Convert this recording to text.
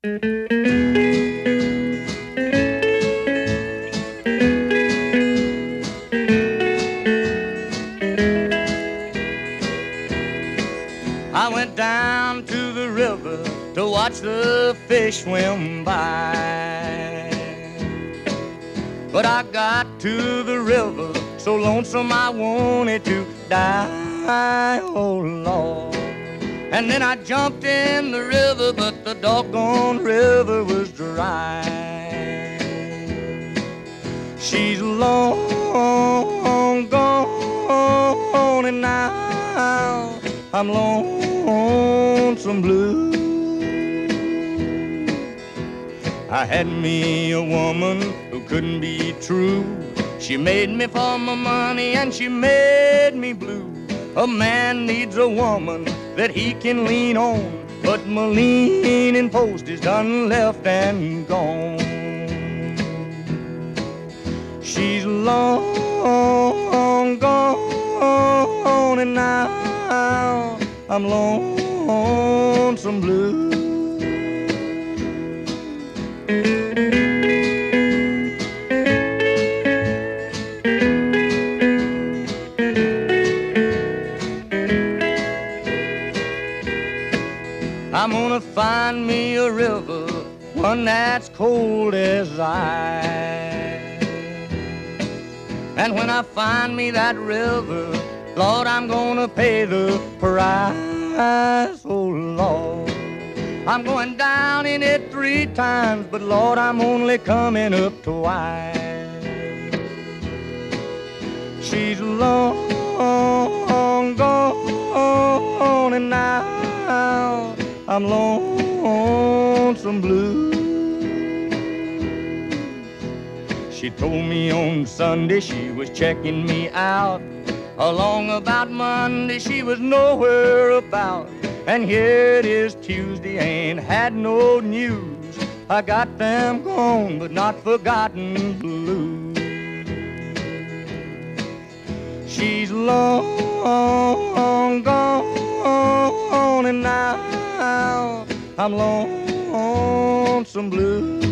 I went down to the river to watch the fish swim by. But I got to the river so lonesome I wanted to die, oh Lord. And then I jumped in the river, but the doggone river was dry. She's long gone, and now I'm lonesome blue. I had me a woman who couldn't be true. She made me for my money and she made me blue. A man needs a woman that he can lean on, but my leaning post is done left and gone. She's long gone, and now I'm lonesome blue. I'm gonna find me a river, one that's cold as ice. And when I find me that river, Lord, I'm gonna pay the price, oh Lord. I'm going down in it 3 times, but Lord, I'm only coming up twice. She's long gone, and now I'm lonesome blue. She told me on Sunday she was checking me out. Along about Monday she was nowhere about. And here it is Tuesday, ain't had no news. I got them gone but not forgotten blues. She's long gone, and now I'm lonesome blue.